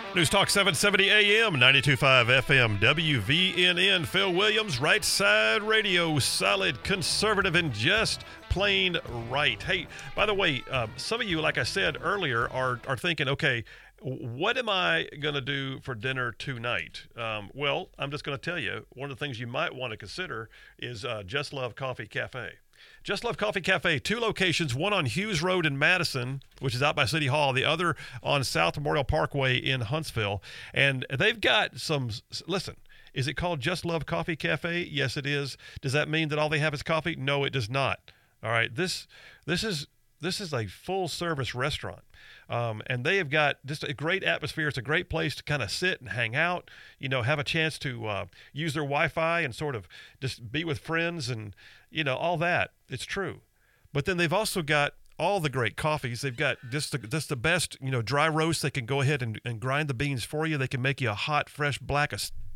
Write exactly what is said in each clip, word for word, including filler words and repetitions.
News Talk seven seventy A M, ninety-two point five F M, W V N N. Phil Williams, Right Side Radio, solid, conservative, and just plain right. Hey, by the way, uh, some of you, like I said earlier, are, are thinking, okay, what am I going to do for dinner tonight? Um, well, I'm just going to tell you, one of the things you might want to consider is uh, Just Love Coffee Cafe. Just Love Coffee Cafe, two locations, one on Hughes Road in Madison, which is out by City Hall, the other on South Memorial Parkway in Huntsville. And they've got some, listen, is it called Just Love Coffee Cafe? Yes, it is. Does that mean that all they have is coffee? No, it does not. All right, this this is this is a full-service restaurant. Um, and they have got just a great atmosphere. It's a great place to kind of sit and hang out, you know, have a chance to uh, use their Wi-Fi and sort of just be with friends and, you know, all that. It's true. But then they've also got all the great coffees. They've got just the, just the best, you know, dry roast. They can go ahead and, and grind the beans for you. They can make you a hot, fresh, black a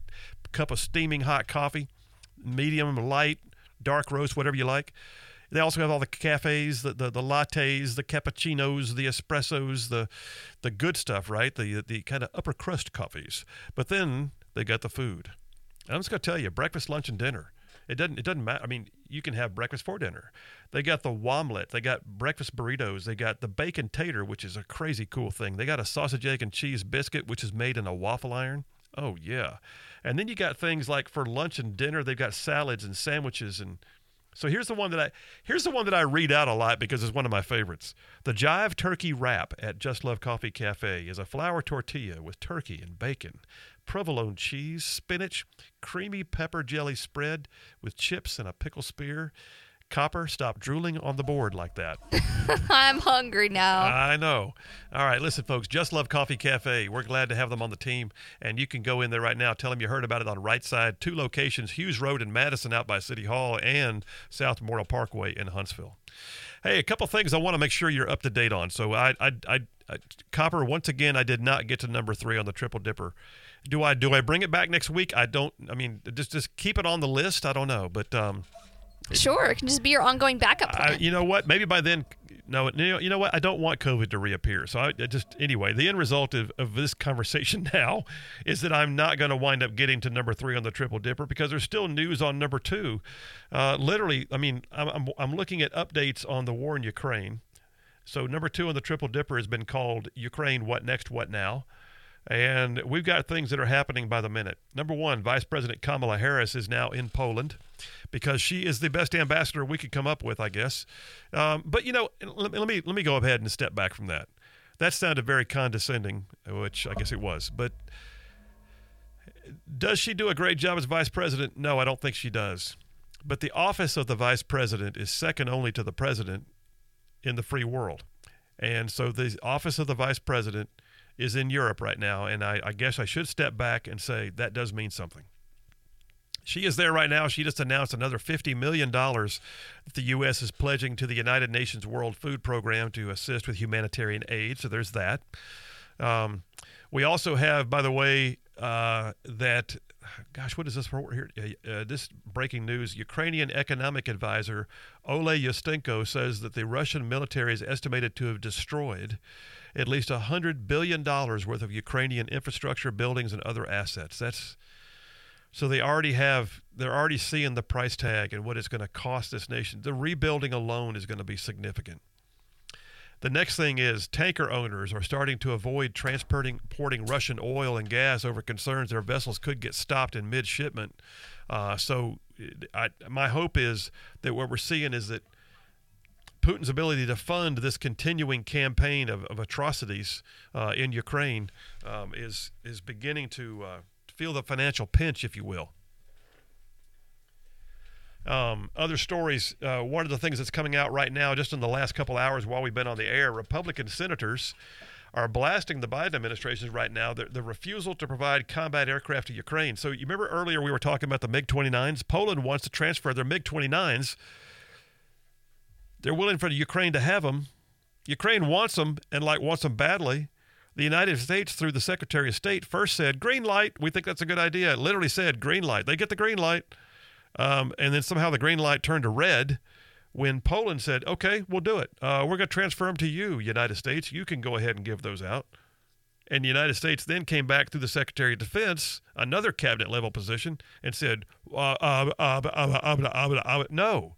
cup of steaming hot coffee, medium, light, dark roast, whatever you like. They also have all the cafes, the, the, the lattes, the cappuccinos, the espressos, the the good stuff, right? The the kind of upper crust coffees. But then they got the food. And I'm just going to tell you, breakfast, lunch, and dinner. It doesn't it doesn't matter. I mean, you can have breakfast for dinner. They got the womlet. They got breakfast burritos. They got the bacon tater, which is a crazy cool thing. They got a sausage, egg, and cheese biscuit, which is made in a waffle iron. Oh, yeah. And then you got things like for lunch and dinner, they've got salads and sandwiches and So here's the one that I here's the one that I read out a lot because it's one of my favorites. The Jive Turkey Wrap at Just Love Coffee Cafe is a flour tortilla with turkey and bacon, provolone cheese, spinach, creamy pepper jelly spread with chips and a pickle spear. Copper, stop drooling on the board like that. I'm hungry now. I know. All right, listen, folks, Just Love Coffee Cafe. We're glad to have them on the team, and you can go in there right now. Tell them you heard about it on Right Side. Two locations, Hughes Road in Madison out by City Hall and South Memorial Parkway in Huntsville. Hey, a couple things I want to make sure you're up to date on. So, I, I, I, I Copper, once again, I did not get to number three on the Triple Dipper. Do I do I bring it back next week? I don't. I mean, just just keep it on the list. I don't know, but um, Sure, it can just be your ongoing backup plan. I, you know what? Maybe by then, no, you know, you know what? I don't want COVID to reappear. So I, I just, anyway, the end result of, of this conversation now is that I'm not going to wind up getting to number three on the Triple Dipper because there's still news on number two. Uh, literally, I mean, I'm, I'm, I'm looking at updates on the war in Ukraine. So number two on the Triple Dipper has been called Ukraine, What Next, What Now? And we've got things that are happening by the minute. Number one, Vice President Kamala Harris is now in Poland because she is the best ambassador we could come up with, I guess. Um, but, you know, let, let me let me go ahead and step back from that. That sounded very condescending, which I guess it was. But does she do a great job as vice president? No, I don't think she does. But the office of the vice president is second only to the president in the free world. And so the office of the vice president is in Europe right now, and I, I guess I should step back and say that does mean something. She is there right now. She just announced another fifty million dollars that the U S is pledging to the United Nations World Food Program to assist with humanitarian aid, so there's that. Um, we also have, by the way, uh, that, gosh, what is this report here? Uh, this breaking news, Ukrainian economic advisor Ole Yustenko says that the Russian military is estimated to have destroyed at least one hundred billion dollars worth of Ukrainian infrastructure, buildings, and other assets. That's so they already have, they're already seeing the price tag and what it's going to cost this nation. The rebuilding alone is going to be significant. The next thing is tanker owners are starting to avoid transporting porting Russian oil and gas over concerns their vessels could get stopped in mid-shipment. Uh, so I, my hope is that what we're seeing is that Putin's ability to fund this continuing campaign of, of atrocities uh, in Ukraine um, is is beginning to uh, feel the financial pinch, if you will. Um, other stories, uh, one of the things that's coming out right now, just in the last couple hours while we've been on the air, Republican senators are blasting the Biden administration right now, the, the refusal to provide combat aircraft to Ukraine. So you remember earlier we were talking about the MiG twenty-nines? Poland wants to transfer their MiG twenty-nines. They're willing for the Ukraine to have them. Ukraine wants them and like wants them badly. The United States, through the Secretary of State, first said, green light, we think that's a good idea. It literally said green light. They get the green light. Um, and then somehow the green light turned to red when Poland said, okay, we'll do it. Uh, we're going to transfer them to you, United States. You can go ahead and give those out. And the United States then came back through the Secretary of Defense, another cabinet level position, and said, uh, uh, uh, uh, uh, uh, uh, no.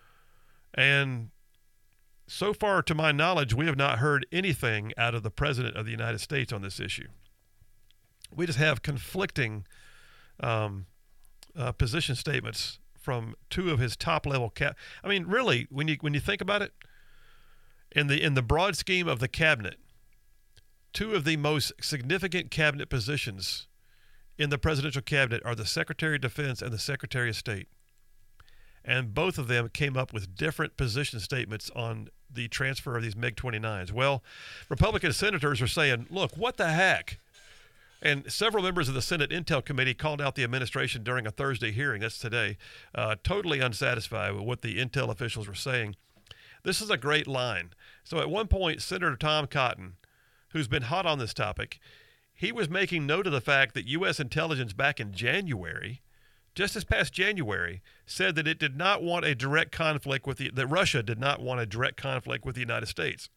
And so far, to my knowledge, we have not heard anything out of the President of the United States on this issue. We just have conflicting um, uh, position statements from two of his top level cap. I mean, really, when you when you think about it, in the in the broad scheme of the cabinet, two of the most significant cabinet positions in the presidential cabinet are the Secretary of Defense and the Secretary of State. And both of them came up with different position statements on the transfer of these MiG twenty-nines. Well, Republican senators are saying, look, what the heck? And several members of the Senate Intel Committee called out the administration during a Thursday hearing, that's today, uh, totally unsatisfied with what the Intel officials were saying. This is a great line. So at one point, Senator Tom Cotton, who's been hot on this topic, he was making note of the fact that U S intelligence back in January, just this past January, said that it did not want a direct conflict with the, that Russia did not want a direct conflict with the United States.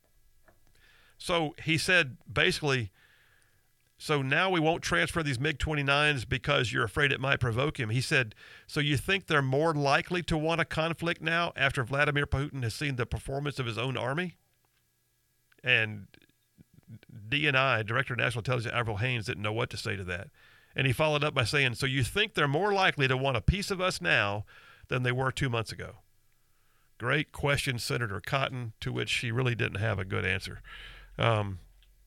So he said basically, so now we won't transfer these MiG twenty-nines because you're afraid it might provoke him. He said, so you think they're more likely to want a conflict now after Vladimir Putin has seen the performance of his own army? And D N I, Director of National Intelligence Avril Haines, didn't know what to say to that. And he followed up by saying, so you think they're more likely to want a piece of us now than they were two months ago? Great question, Senator Cotton, to which she really didn't have a good answer. Um,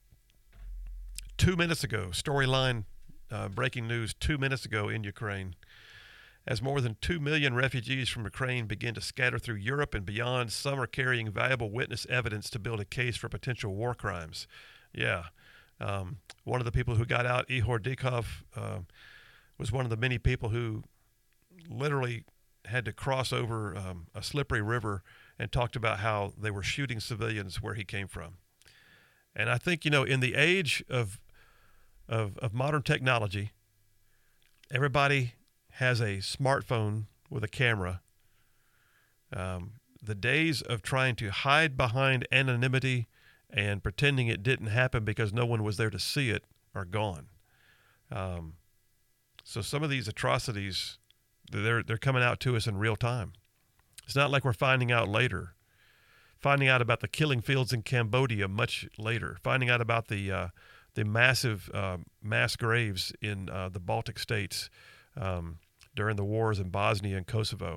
two minutes ago, storyline, uh, breaking news two minutes ago in Ukraine. As more than two million refugees from Ukraine begin to scatter through Europe and beyond, some are carrying valuable witness evidence to build a case for potential war crimes. Yeah. Um, one of the people who got out, Ihor Dikov, uh, was one of the many people who literally had to cross over um, a slippery river and talked about how they were shooting civilians where he came from. And I think, you know, in the age of of, of modern technology, everybody has a smartphone with a camera. Um, the days of trying to hide behind anonymity and pretending it didn't happen because no one was there to see it are gone. Um, so some of these atrocities, they're they're coming out to us in real time. It's not like we're finding out later. Finding out about the killing fields in Cambodia much later. Finding out about the uh, the massive uh, mass graves in uh, the Baltic states um, during the wars in Bosnia and Kosovo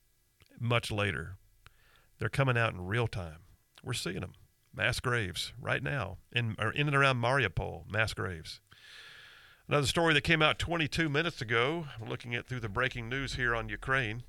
much later. They're coming out in real time. We're seeing them. Mass graves right now in, or in and around Mariupol, mass graves. Another story that came out twenty-two minutes ago, I'm looking at through the breaking news here on Ukraine.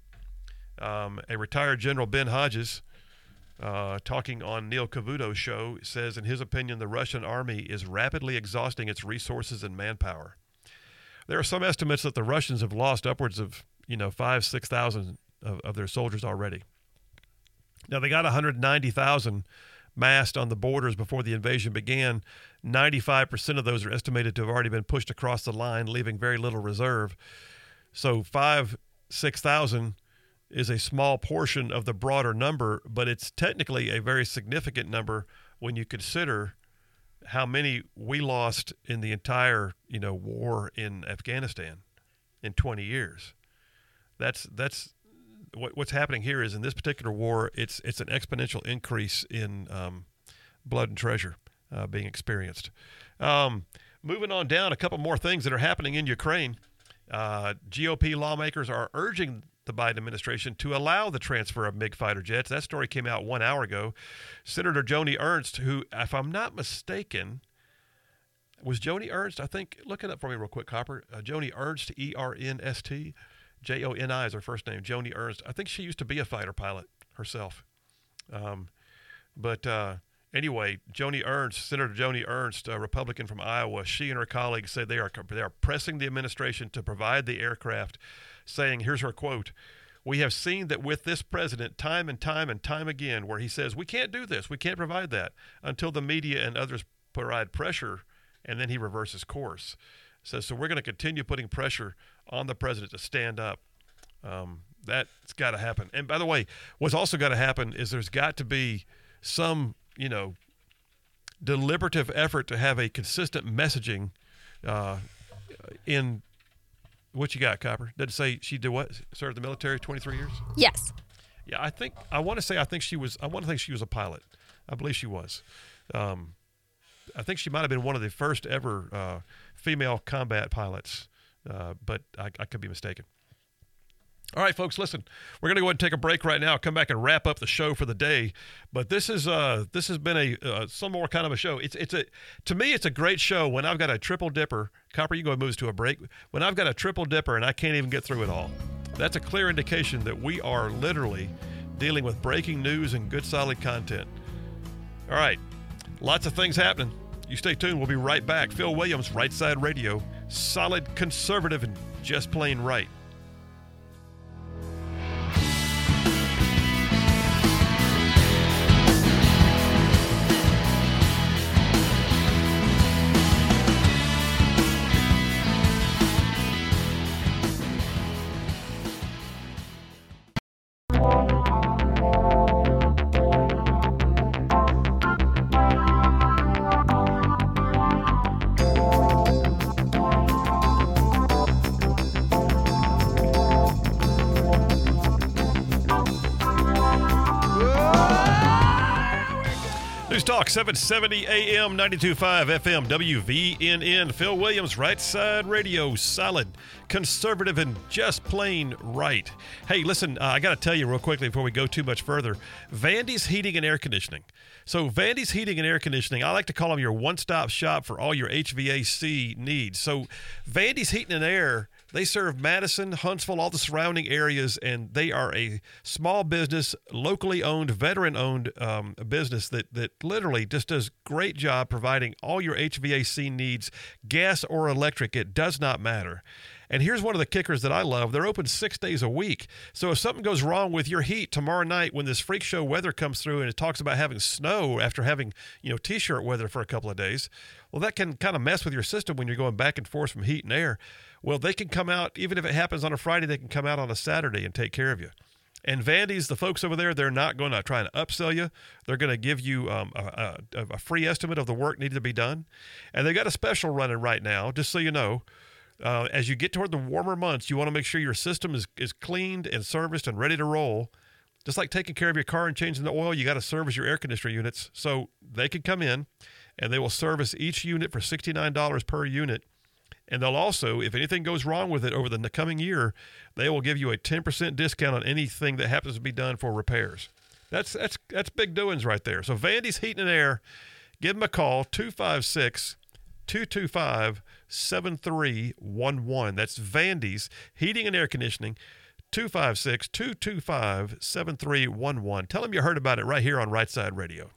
Um, a retired General Ben Hodges, uh, talking on Neil Cavuto's show, says in his opinion the Russian army is rapidly exhausting its resources and manpower. There are some estimates that the Russians have lost upwards of, you know, five, six thousand of, of their soldiers already. Now they got one hundred ninety thousand massed on the borders before the invasion began. ninety-five percent of those are estimated to have already been pushed across the line, leaving very little reserve. So five, six thousand is a small portion of the broader number, but it's technically a very significant number when you consider how many we lost in the entire, you know, war in Afghanistan in twenty years. That's that's what, what's happening here is in this particular war, it's it's an exponential increase in um, blood and treasure uh, being experienced. Um, moving on down, a couple more things that are happening in Ukraine. Uh, G O P lawmakers are urging the Biden administration to allow the transfer of MiG fighter jets. That story came out one hour ago. Senator Joni Ernst, who, if I'm not mistaken, was Joni Ernst, I think, look it up for me real quick, Copper. Uh, Joni Ernst, E R N S T, J O N I is her first name, Joni Ernst. I think she used to be a fighter pilot herself. Um, but uh, anyway, Joni Ernst, Senator Joni Ernst, a Republican from Iowa, she and her colleagues said they are they are pressing the administration to provide the aircraft, saying, here's her quote, "We have seen that with this president time and time and time again where he says, we can't do this, we can't provide that, until the media and others provide pressure, and then he reverses course." Says, so we're going to continue putting pressure on the president to stand up. Um, that's got to happen. And by the way, what's also got to happen is there's got to be some, you know, deliberative effort to have a consistent messaging uh, in what you got, Copper? Did it say she did what? Served the military twenty-three years? Yes. Yeah, I think I want to say I think she was. I want to think she was a pilot. I believe she was. Um, I think she might have been one of the first ever uh, female combat pilots, uh, but I, I could be mistaken. All right, folks, listen. We're going to go ahead and take a break right now. Come back and wrap up the show for the day. But this is uh, this has been a uh, some more kind of a show. It's it's a to me it's a great show when I've got a triple dipper. Copper, you go and move us to a break. When I've got a triple dipper and I can't even get through it all, that's a clear indication that we are literally dealing with breaking news and good solid content. All right, lots of things happening. You stay tuned. We'll be right back. Phil Williams, Right Side Radio, solid conservative and just plain right. Talk seven seventy A M, ninety-two point five F M, W V N N. Phil Williams, Right Side Radio, solid, conservative, and just plain right. Hey, listen, uh, I got to tell you real quickly before we go too much further, Vandy's Heating and Air Conditioning. So Vandy's Heating and Air Conditioning, I like to call them your one-stop shop for all your H V A C needs. So Vandy's Heating and Air, they serve Madison, Huntsville, all the surrounding areas, and they are a small business, locally owned, veteran-owned um, business that that literally just does great job providing all your H V A C needs, gas or electric. It does not matter. And here's one of the kickers that I love. They're open six days a week. So if something goes wrong with your heat tomorrow night when this freak show weather comes through and it talks about having snow after having, you know, T-shirt weather for a couple of days, well, that can kind of mess with your system when you're going back and forth from heat and air. Well, they can come out, even if it happens on a Friday, they can come out on a Saturday and take care of you. And Vandy's, the folks over there, they're not going to try and upsell you. They're going to give you um, a, a, a free estimate of the work needed to be done. And they've got a special running right now, just so you know. Uh, as you get toward the warmer months, you want to make sure your system is, is cleaned and serviced and ready to roll. Just like taking care of your car and changing the oil, you got to service your air conditioner units. So they can come in, and they will service each unit for sixty-nine dollars per unit. And they'll also, if anything goes wrong with it over the coming year, they will give you a ten percent discount on anything that happens to be done for repairs. That's that's that's big doings right there. So Vandy's Heating and Air, give them a call, two five six, two two five, seven three one one. That's Vandy's Heating and Air Conditioning, two five six, two two five, seven three one one. Tell them you heard about it right here on Right Side Radio.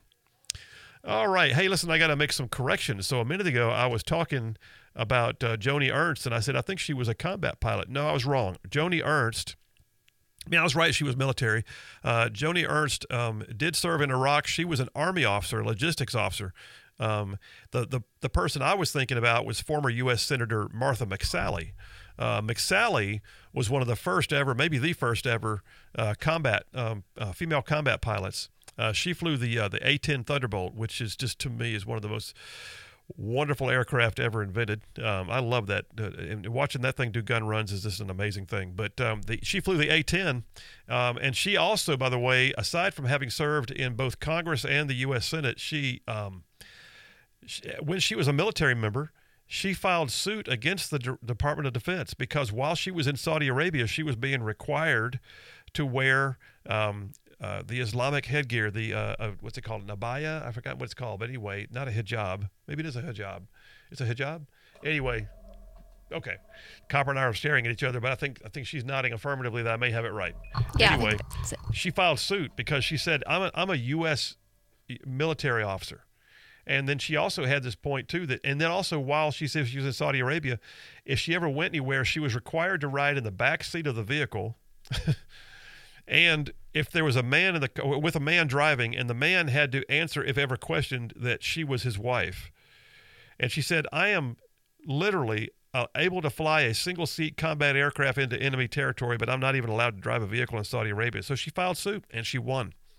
All right. Hey, listen, I got to make some corrections. So a minute ago, I was talking about uh, Joni Ernst, and I said I think she was a combat pilot. No, I was wrong. Joni Ernst, I mean, I was right. She was military. Uh, Joni Ernst um, did serve in Iraq. She was an Army officer, a logistics officer. Um, the, the, the person I was thinking about was former U S Senator Martha McSally. Uh, McSally was one of the first ever, maybe the first ever uh, combat um, uh, female combat pilots. Uh, she flew the uh, the A ten Thunderbolt, which is just, to me, is one of the most wonderful aircraft ever invented. Um, I love that. Uh, and watching that thing do gun runs is just an amazing thing. But um, the, she flew the A ten, um, and she also, by the way, aside from having served in both Congress and the U S Senate, she, um, she when she was a military member, she filed suit against the D- Department of Defense because while she was in Saudi Arabia, she was being required to wear um, Uh, the Islamic headgear, the, uh, uh, what's it called, an abaya? I forgot what it's called, but anyway, not a hijab. Maybe it is a hijab. It's a hijab? Anyway, okay. Copper and I are staring at each other, but I think I think she's nodding affirmatively that I may have it right. Yeah, anyway, I think that's it. She filed suit because she said, I'm a, I'm a U S military officer. And then she also had this point, too, that, and then also while she said she was in Saudi Arabia, if she ever went anywhere, she was required to ride in the back seat of the vehicle. And if there was a man in the with a man driving, and the man had to answer if ever questioned that she was his wife, and she said, "I am literally uh, able to fly a single seat combat aircraft into enemy territory, but I'm not even allowed to drive a vehicle in Saudi Arabia." So she filed suit and she won.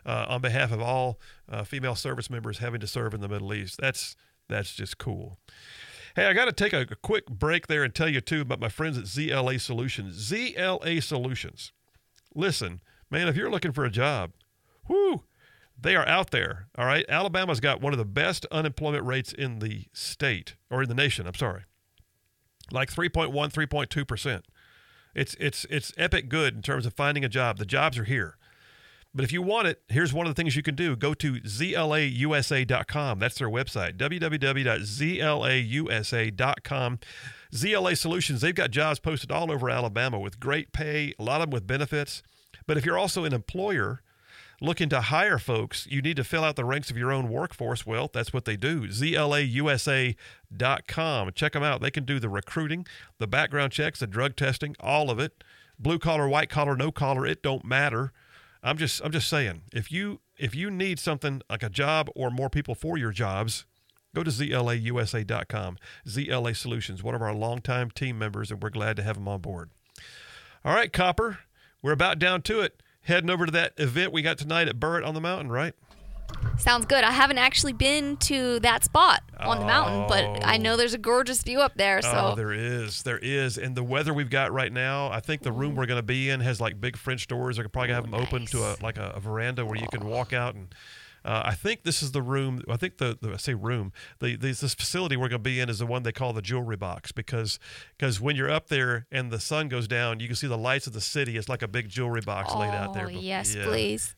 uh, on behalf of all uh, female service members having to serve in the Middle East. That's that's just cool. Hey, I got to take a, a quick break there and tell you, too, about my friends at Z L A Solutions. Z L A Solutions. Listen, man, if you're looking for a job, whoo, they are out there, all right? Alabama's got one of the best unemployment rates in the state, or in the nation, I'm sorry. Like three point one, three point two percent. It's, it's, it's epic good in terms of finding a job. The jobs are here. But if you want it, here's one of the things you can do. Go to Z L A U S A dot com. That's their website, w w w dot Z L A U S A dot com. Z L A Solutions, they've got jobs posted all over Alabama with great pay, a lot of them with benefits. But if you're also an employer looking to hire folks, you need to fill out the ranks of your own workforce. Well, that's what they do. Z L A U S A dot com. Check them out. They can do the recruiting, the background checks, the drug testing, all of it. Blue collar, white collar, no collar, it don't matter. I'm just I'm just saying, if you if you need something like a job or more people for your jobs, go to Z L A U S A dot com. Z L A Solutions, one of our longtime team members, and we're glad to have them on board. All right, Copper, we're about down to it. Heading over to that event we got tonight at Burritt on the Mountain, right? Sounds good. I haven't actually been to that spot on the mountain, but I know there's a gorgeous view up there. So Oh, there is. There is. And the weather we've got right now, I think the room we're going to be in has like big French doors. They're probably going to have them open to a like a, a veranda where you can walk out and Uh, I think this is the room. I think the, the I say room. The, the this facility we're going to be in is the one they call the jewelry box because because when you're up there and the sun goes down, you can see the lights of the city. It's like a big jewelry box oh, laid out there. yes, yeah. please.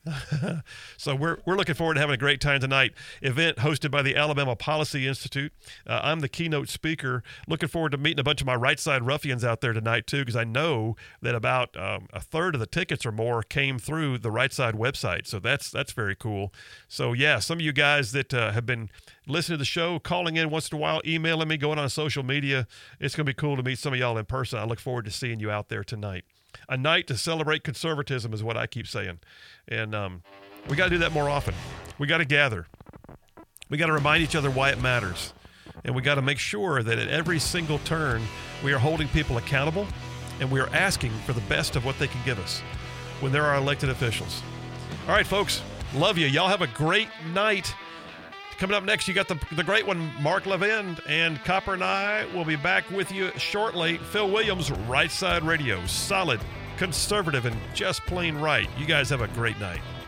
So we're we're looking forward to having a great time tonight. Event hosted by the Alabama Policy Institute. Uh, I'm the keynote speaker. Looking forward to meeting a bunch of my right side ruffians out there tonight too, because I know that about um, a third of the tickets or more came through the right side website. So that's that's very cool. So, yeah, some of you guys that uh, have been listening to the show, calling in once in a while, emailing me, going on social media, it's going to be cool to meet some of y'all in person. I look forward to seeing you out there tonight. A night to celebrate conservatism is what I keep saying. And um, we got to do that more often. We got to gather. We got to remind each other why it matters. And we got to make sure that at every single turn, we are holding people accountable and we are asking for the best of what they can give us when they're our elected officials. All right, folks. Love you. Y'all have a great night. Coming up next, you got the the great one, Mark Levin, and Copper and I will be back with you shortly. Phil Williams, Right Side Radio. Solid, conservative, and just plain right. You guys have a great night.